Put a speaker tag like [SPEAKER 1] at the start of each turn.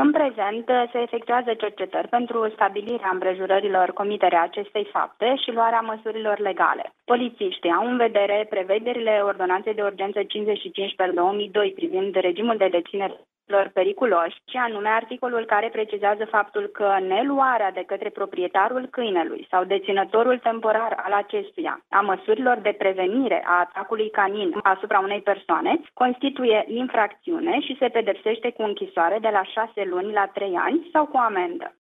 [SPEAKER 1] În prezent se efectuează cercetări pentru stabilirea împrejurărilor comiterea acestei fapte și luarea măsurilor legale. Polițiștii au în vedere prevederile Ordonanței de Urgență 55/2002 privind regimul de deținere periculoși, și anume articolul care precizează faptul că neluarea de către proprietarul câinelui sau deținătorul temporar al acestuia a măsurilor de prevenire a atacului canin asupra unei persoane constituie infracțiune și se pedepsește cu închisoare de la 6 luni la 3 ani sau cu amendă.